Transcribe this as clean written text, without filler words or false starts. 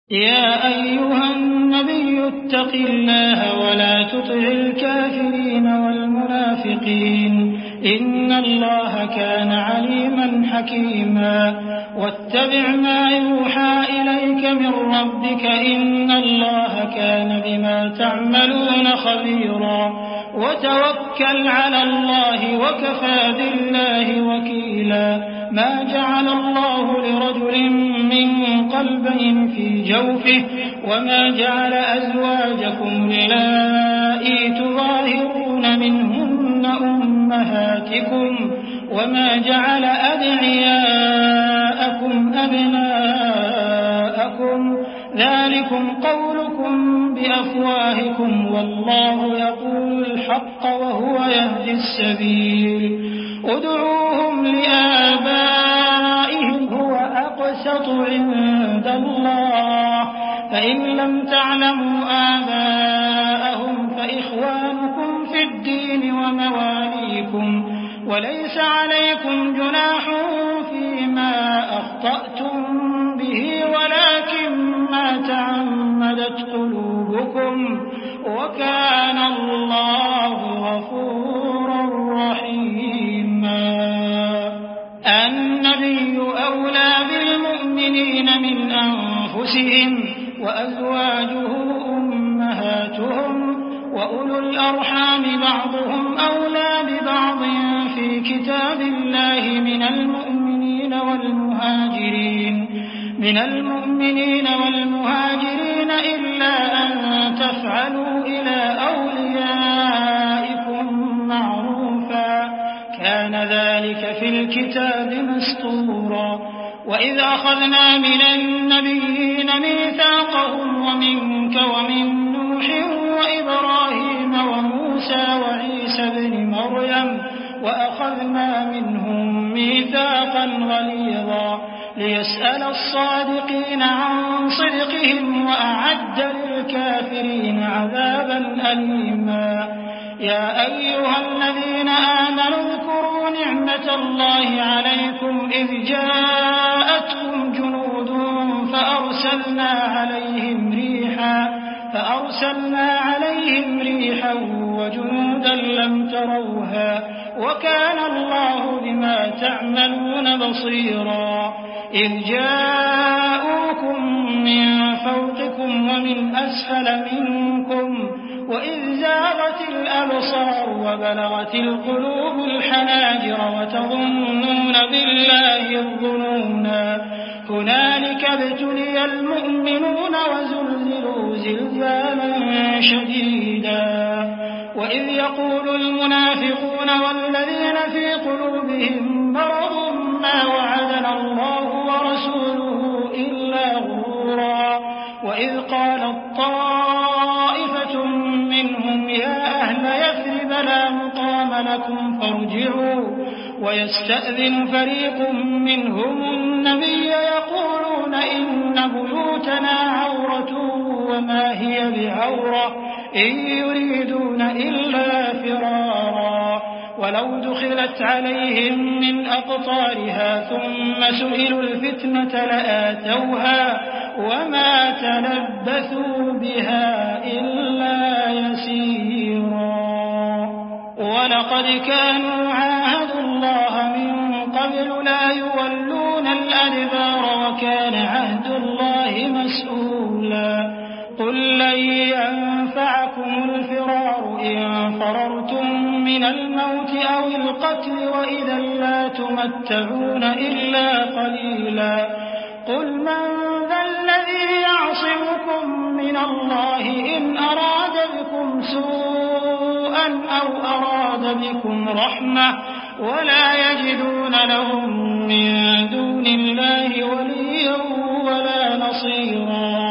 يا أيها النبي اتق الله ولا تطع الكافرين والمنافقين إن الله كان عليما حكيما واتبع ما يوحى إليك من ربك إن الله كان بما تعملون خبيرا وتوكل على الله وكفى بالله وكيلا ما جعل الله لرجل من قلبين في جوفه وما جعل أزواجكم اللائي تظاهرون منهن أمهاتكم وما جعل أدعياءكم أبناءكم ذلكم قولكم بأفواهكم والله يقول الحق وهو يهدي السبيل ادعوهم لآبائهم هو أقسط عند الله فإن لم تعلموا آباءهم فإخوانكم في الدين ومواليكم وليس عليكم جناح فيما أخطأتم به ولكن ما تعمدت قلوبكم وكان الله غفورا رحيما النبي أولى بالمؤمنين من أنفسهم وأزواجه أمهاتهم وأولو الأرحام بعضهم أولى ببعض في كتاب الله من المؤمنين والمهاجرين إلا أن تفعلوا إلى أوليائكم معروفا كان ذلك في الكتاب مسطورا وإذ أخذنا من النبيين ميثاقهم ومنك ومن نوح وإبراهيم وموسى وعيسى بن مريم وأخذنا منهم ميثاقا غليظا ليسأل الصادقين عن صدقهم وأعد للكافرين عذابا أليما يا أيها الذين آمنوا اذكروا نعمة الله عليكم إذ جاءتكم جنود فأرسلنا عليهم ريحا وجنودا لم تروها وكان الله بما تعملون بصيرا إذ جاءوكم من فوقكم ومن أسفل منكم وإذ زاغت الأبصار وبلغت القلوب الحناجر وتظنون بالله الظنونا هنالك ابتلي المؤمنون وزلزلوا زلزالا شديدا وإذ يقول المنافقون والذين في قلوبهم مرض ما وعدنا الله ورسوله إلا غرورا وإذ قالت طائفة منهم يا أهل يثرب لا مقام لكم فارجعوا ويستأذن فريق منهم النبي يقولون إن بيوتنا عورة وما هي بعورة إن يريدون إلا فرارا ولو دخلت عليهم من أقطارها ثم سئلوا الفتنة لآتوها وما تلبثوا بها إلا يسيرا ولقد كانوا عاهدوا الله من قبل لا يولون الأدبار وكان عهد الله مسؤولا قل لن ينفعكم الفرار إن فررتم من الموت أو القتل وإذا لا تمتعون إلا قليلا قل من ذا الذي يعصمكم من الله إن أراد بكم سوءا أو أراد بكم رحمة ولا يجدون لهم من دون الله وليا ولا نصيرا